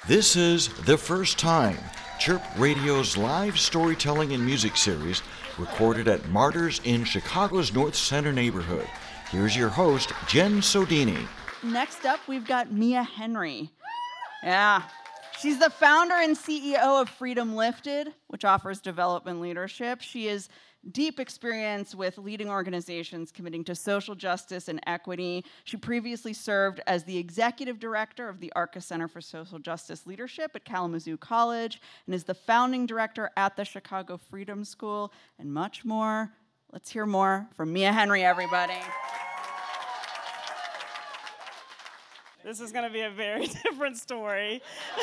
This is The First Time, Chirp Radio's live storytelling and music series recorded at Martyrs in Chicago's North Center neighborhood. Here's your host, Jen Sodini. Next up, we've got Mia Henry. Yeah, she's the founder and CEO of Freedom Lifted, which offers development leadership. She has deep experience with leading organizations committing to social justice and equity. She previously served as the executive director of the ARCA Center for Social Justice Leadership at Kalamazoo College and is the founding director at the Chicago Freedom School, and much more. Let's hear more from Mia Henry, everybody. This is going to be a very different story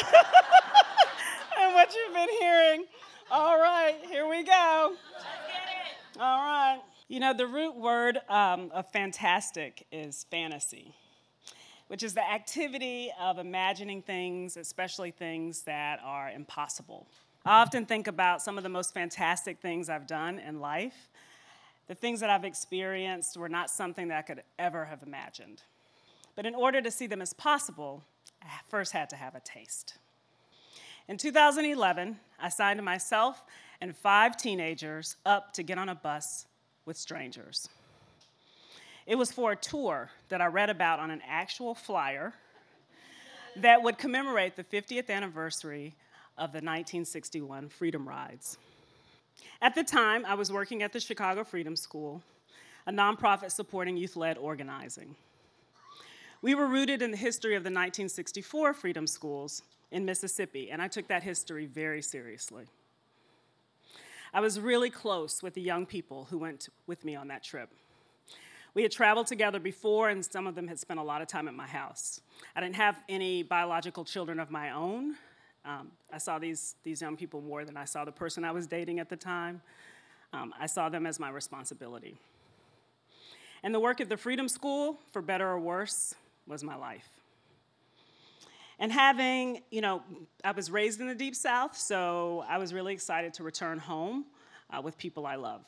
than what you've been hearing. All right, here we go. Let's get it. All right. You know, the root word of fantastic is fantasy, which is the activity of imagining things, especially things that are impossible. I often think about some of the most fantastic things I've done in life. The things that I've experienced were not something that I could ever have imagined. But in order to see them as possible, I first had to have a taste. In 2011, I signed myself and 5 teenagers up to get on a bus with strangers. It was for a tour that I read about on an actual flyer that would commemorate the 50th anniversary of the 1961 Freedom Rides. At the time, I was working at the Chicago Freedom School, a nonprofit supporting youth-led organizing. We were rooted in the history of the 1964 Freedom Schools in Mississippi, and I took that history very seriously. I was really close with the young people who went with me on that trip. We had traveled together before, and some of them had spent a lot of time at my house. I didn't have any biological children of my own. I saw these young people more than I saw the person I was dating at the time. I saw them as my responsibility. And the work at the Freedom School, for better or worse, was my life. And I was raised in the Deep South, so I was really excited to return home with people I love.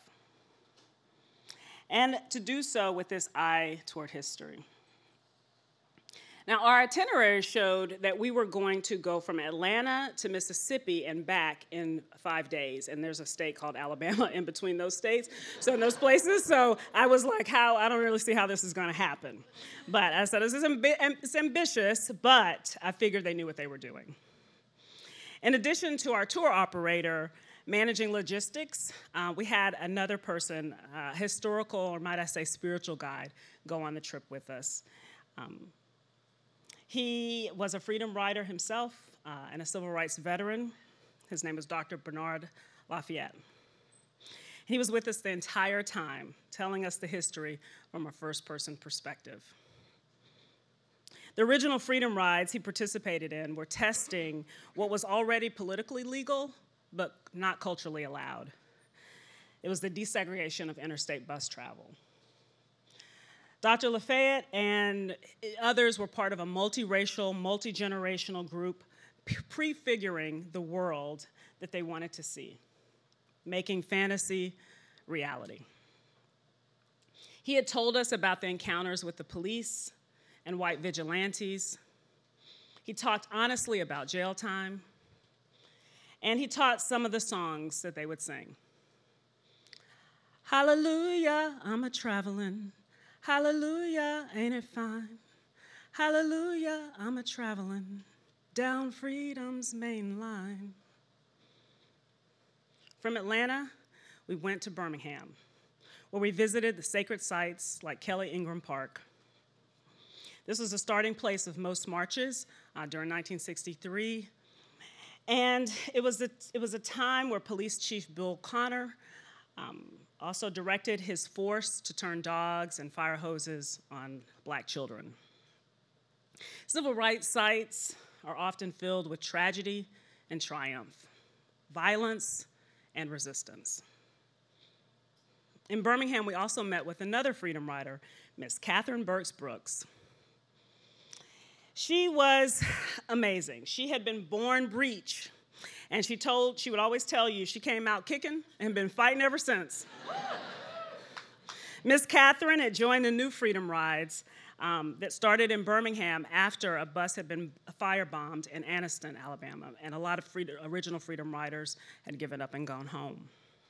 And to do so with this eye toward history. Now, our itinerary showed that we were going to go from Atlanta to Mississippi and back in 5 days, and there's a state called Alabama in between those states, so in those places, so I was like, I don't really see how this is going to happen. But I said, it's ambitious, but I figured they knew what they were doing. In addition to our tour operator managing logistics, we had another person, historical, or might I say spiritual guide, go on the trip with us. He was a freedom rider himself and a civil rights veteran. His name was Dr. Bernard Lafayette. He was with us the entire time, telling us the history from a first-person perspective. The original freedom rides he participated in were testing what was already politically legal, but not culturally allowed. It was the desegregation of interstate bus travel. Dr. Lafayette and others were part of a multiracial, multi-generational group prefiguring the world that they wanted to see, making fantasy reality. He had told us about the encounters with the police and white vigilantes. He talked honestly about jail time, and he taught some of the songs that they would sing. Hallelujah, I'm a-travelin'. Hallelujah, ain't it fine? Hallelujah, I'm a-travelin' down freedom's main line. From Atlanta, we went to Birmingham, where we visited the sacred sites like Kelly Ingram Park. This was the starting place of most marches during 1963, and it was a time where Police Chief Bill Connor also directed his force to turn dogs and fire hoses on black children. Civil rights sites are often filled with tragedy and triumph, violence and resistance. In Birmingham, we also met with another freedom rider, Miss Catherine Burks Brooks. She was amazing. She had been born breech, and she would always tell you she came out kicking and been fighting ever since. Miss Catherine had joined the new Freedom Rides that started in Birmingham after a bus had been firebombed in Anniston, Alabama, and a lot of original Freedom Riders had given up and gone home.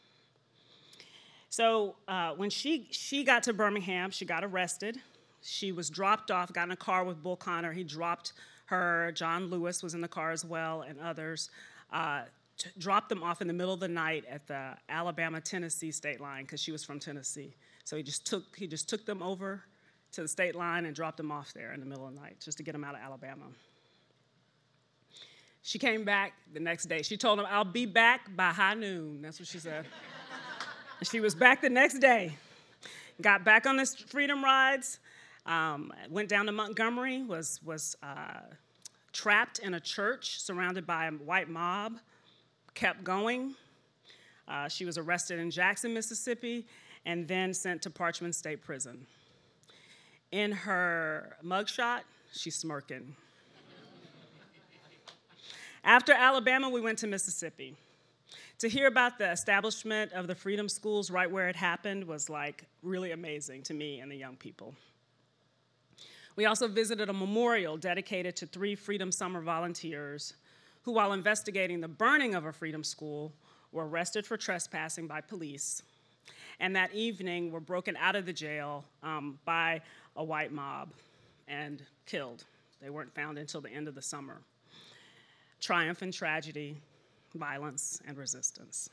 So when she got to Birmingham, she got arrested. She was dropped off, got in a car with Bull Connor. He dropped her. John Lewis was in the car as well, and others. Dropped them off in the middle of the night at the Alabama-Tennessee state line because she was from Tennessee. So he just took them over to the state line and dropped them off there in the middle of the night just to get them out of Alabama. She came back the next day. She told him, "I'll be back by high noon." That's what she said. And she was back the next day. Got back on the Freedom Rides, went down to Montgomery, was trapped in a church surrounded by a white mob, kept going. She was arrested in Jackson, Mississippi, and then sent to Parchman State Prison. In her mugshot, she's smirking. After Alabama, we went to Mississippi. To hear about the establishment of the Freedom Schools right where it happened was like really amazing to me and the young people. We also visited a memorial dedicated to 3 Freedom Summer volunteers who, while investigating the burning of a Freedom School, were arrested for trespassing by police, and that evening were broken out of the jail by a white mob and killed. They weren't found until the end of the summer. Triumph and tragedy, violence and resistance.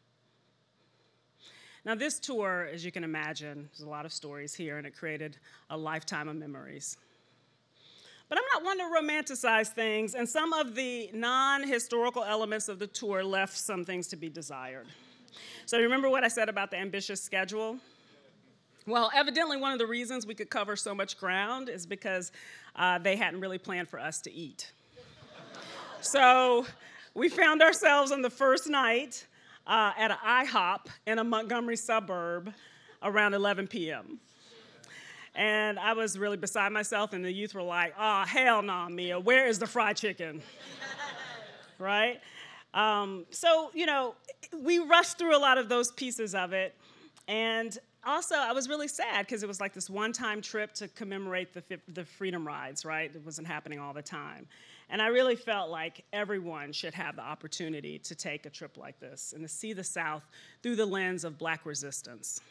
Now this tour, as you can imagine, there's a lot of stories here, and it created a lifetime of memories. But I'm not one to romanticize things, and some of the non-historical elements of the tour left some things to be desired. So remember what I said about the ambitious schedule? Well, evidently one of the reasons we could cover so much ground is because they hadn't really planned for us to eat. So we found ourselves on the first night at an IHOP in a Montgomery suburb around 11 p.m. And I was really beside myself, and the youth were like, "Oh, hell no, Mia, where is the fried chicken?" Right? So, we rushed through a lot of those pieces of it. And also, I was really sad because it was like this one-time trip to commemorate the Freedom Rides, right? It wasn't happening all the time. And I really felt like everyone should have the opportunity to take a trip like this and to see the South through the lens of Black resistance.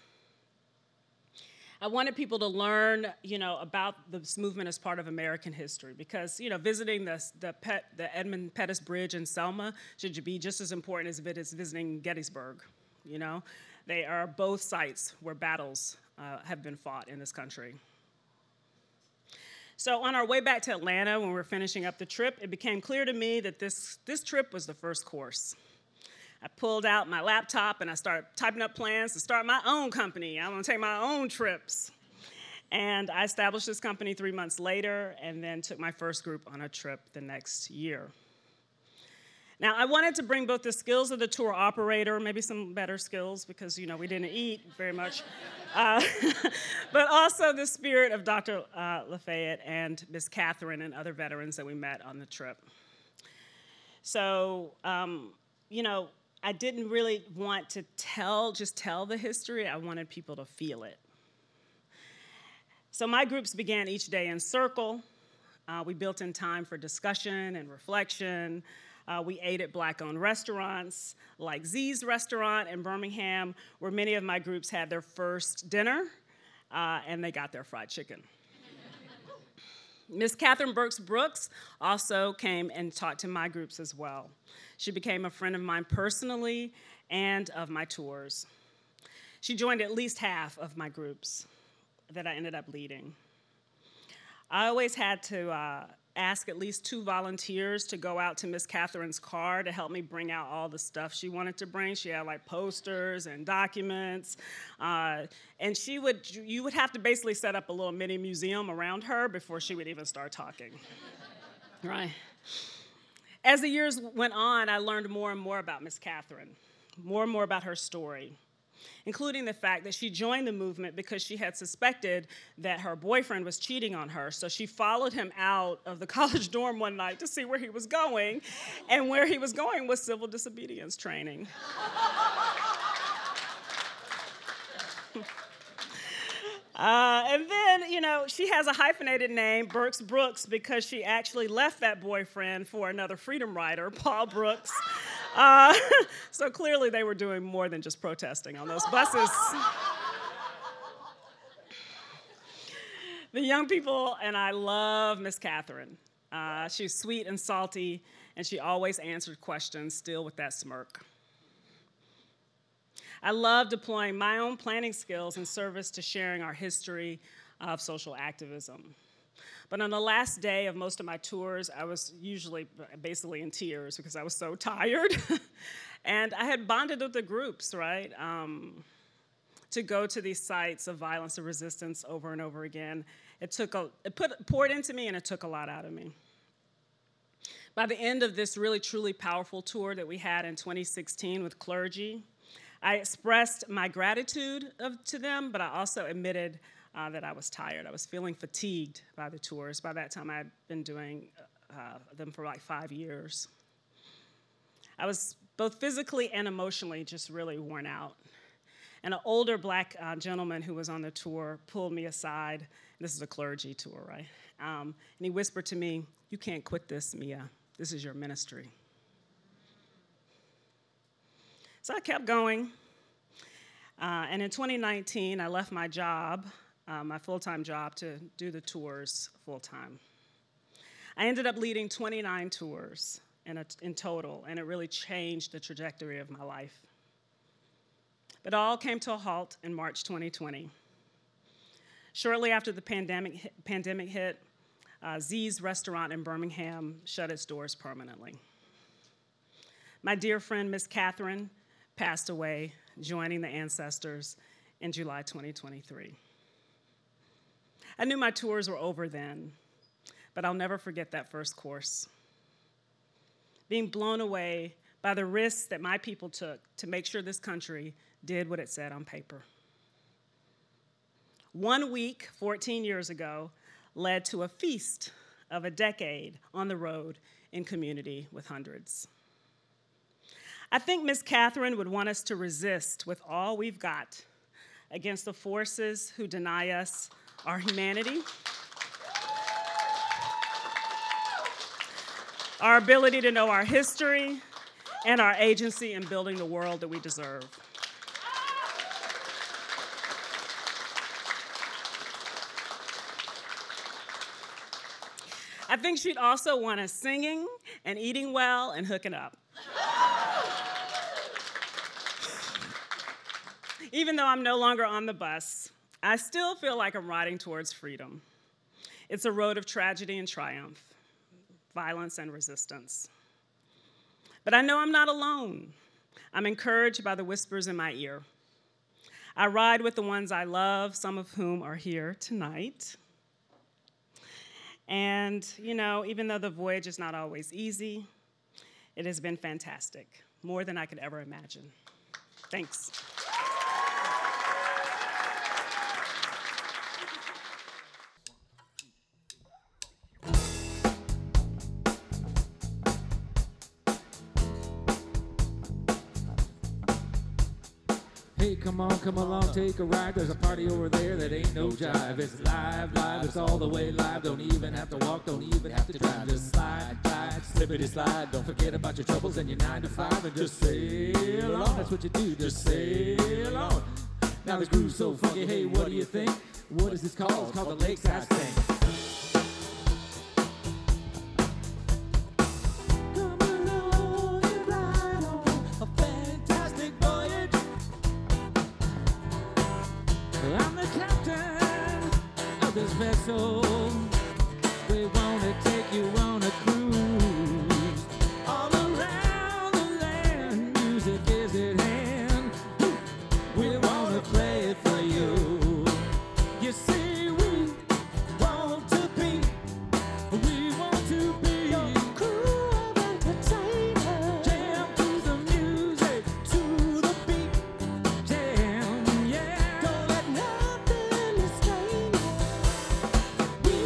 I wanted people to learn, about this movement as part of American history because, visiting the Edmund Pettus Bridge in Selma should be just as important as visiting Gettysburg, They are both sites where battles have been fought in this country. So on our way back to Atlanta, when we were finishing up the trip, it became clear to me that this trip was the first course. I pulled out my laptop and I started typing up plans to start my own company. I'm gonna take my own trips. And I established this company 3 months later and then took my first group on a trip the next year. Now, I wanted to bring both the skills of the tour operator, maybe some better skills because, we didn't eat very much, but also the spirit of Dr. Lafayette and Miss Catherine and other veterans that we met on the trip. So, I didn't really want to just tell the history. I wanted people to feel it. So my groups began each day in circle. We built in time for discussion and reflection. We ate at Black-owned restaurants like Z's Restaurant in Birmingham, where many of my groups had their first dinner, and they got their fried chicken. Miss Catherine Burks Brooks also came and talked to my groups as well. She became a friend of mine personally and of my tours. She joined at least half of my groups that I ended up leading. I always had to ask at least 2 volunteers to go out to Miss Catherine's car to help me bring out all the stuff she wanted to bring. She had like posters and documents, and you would have to basically set up a little mini museum around her before she would even start talking. Right. As the years went on, I learned more and more about Miss Catherine, more and more about her story, including the fact that she joined the movement because she had suspected that her boyfriend was cheating on her. So she followed him out of the college dorm one night to see where he was going, and where he was going was civil disobedience training. And then, she has a hyphenated name, Burks Brooks, because she actually left that boyfriend for another freedom rider, Paul Brooks. So clearly they were doing more than just protesting on those buses. The young people, and I love Miss Catherine. She's sweet and salty, and she always answered questions, still with that smirk. I love deploying my own planning skills in service to sharing our history of social activism. But on the last day of most of my tours, I was usually basically in tears because I was so tired. And I had bonded with the groups, right, to go to these sites of violence and resistance over and over again. It poured into me, and it took a lot out of me. By the end of this really, truly powerful tour that we had in 2016 with clergy, I expressed my gratitude to them, but I also admitted that I was tired. I was feeling fatigued by the tours. By that time, I had been doing them for like 5 years. I was both physically and emotionally just really worn out. And an older black gentleman who was on the tour pulled me aside. This is a clergy tour, right? And he whispered to me, "You can't quit this, Mia. This is your ministry." So I kept going. And in 2019, I left my job, my full-time job, to do the tours full-time. I ended up leading 29 tours in total, and it really changed the trajectory of my life. It all came to a halt in March 2020. Shortly after the pandemic hit, Z's restaurant in Birmingham shut its doors permanently. My dear friend, Miss Catherine, passed away, joining the ancestors in July 2023. I knew my tours were over then, but I'll never forget that first course. Being blown away by the risks that my people took to make sure this country did what it said on paper. 1 week, 14 years ago, led to a feast of a decade on the road in community with hundreds. I think Miss Catherine would want us to resist with all we've got against the forces who deny us our humanity, our ability to know our history, and our agency in building the world that we deserve. I think she'd also want us singing and eating well and hooking up. Even though I'm no longer on the bus, I still feel like I'm riding towards freedom. It's a road of tragedy and triumph, violence and resistance. But I know I'm not alone. I'm encouraged by the whispers in my ear. I ride with the ones I love, some of whom are here tonight. And, even though the voyage is not always easy, it has been fantastic, more than I could ever imagine. Thanks. Hey, come along, take a ride. There's a party over there that ain't no jive. It's live, it's all the way live. Don't even have to walk, don't even have to drive. Just slide, slippity slide. Don't forget about your troubles and your 9 to 5 and just sail on. That's what you do, just sail on. Now the groove's so funky, hey, what do you think? What is this called? It's called the Lakeside Swing. I'm the captain of this vessel. We wanna take you on a cruise all around the land. Music is at hand. We wanna play it for you. You see, we want to be your crew of entertainers. Jam to the music, to the beat. Jam, yeah. Don't let nothing restrain us. We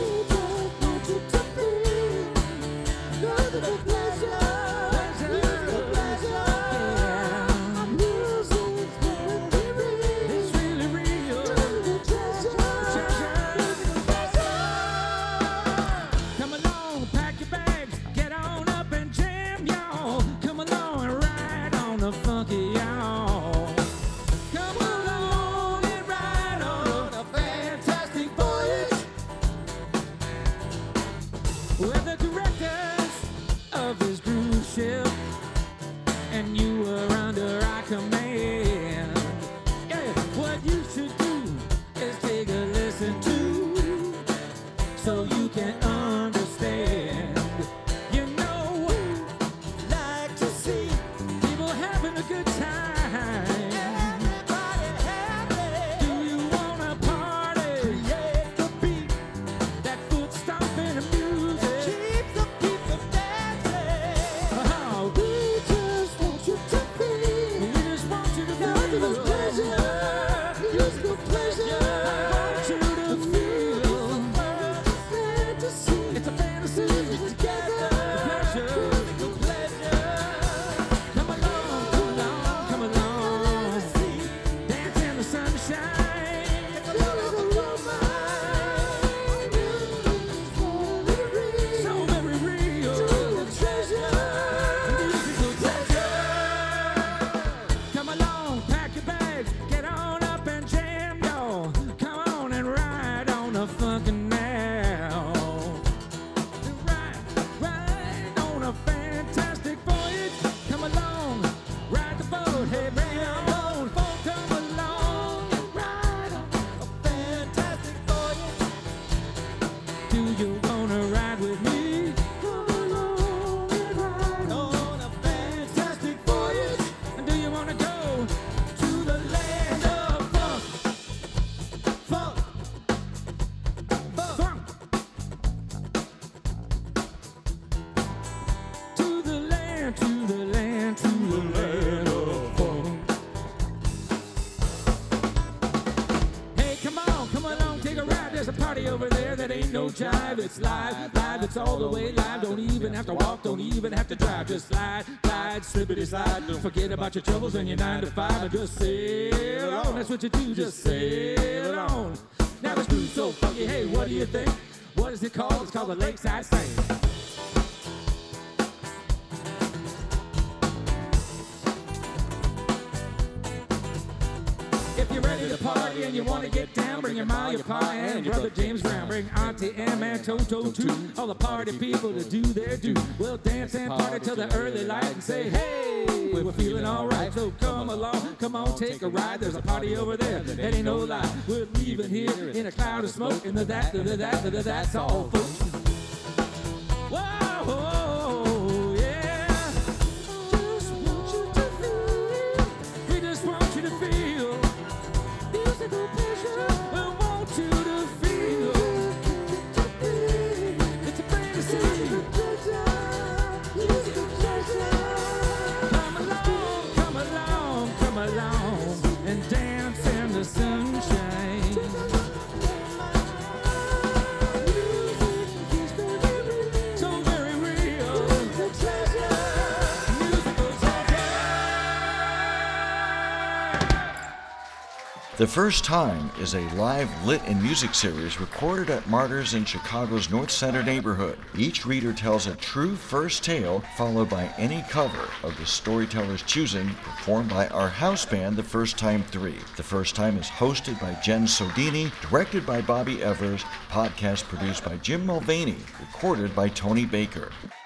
of this cruise ship, and you were under our command. Yeah, what you should do is take a listen to, so you can understand. You know, like to see people having a good time. Jive, it's live, live, it's all the way live. Don't even have to walk, don't even have to drive. Just slide, glide, slippity slide. Don't forget about your troubles and your 9 to 5 and just sail on. That's what you do, just sail on. Now this groove's so funky, hey, what do you think? What is it called? It's called the Lakeside Swing. If you're ready to party and you want to get down, bring your ma, your pa, and your brother James Brown. Bring Auntie Em and Toto too. All the party people to do their due. We'll dance and party till the early light and say, hey, we're feeling all right. So come along, come on, take a ride. There's a party over there, that ain't no lie. We're leaving here in a cloud of smoke. And that's all, folks. Whoa, yeah. Just want you to feel. We just want you to feel. Musical pleasure, we want you to feel. It's a fantasy. Musical pleasure. Come along, come along, and dance in the sunshine. So very real. Musical pleasure. The First Time is a live lit and music series recorded at Martyrs in Chicago's North Center neighborhood. Each reader tells a true first tale, followed by any cover of the storyteller's choosing, performed by our house band, The First Time 3. The First Time is hosted by Jen Sodini, directed by Bobby Evers, podcast produced by Jim Mulvaney, recorded by Tony Baker.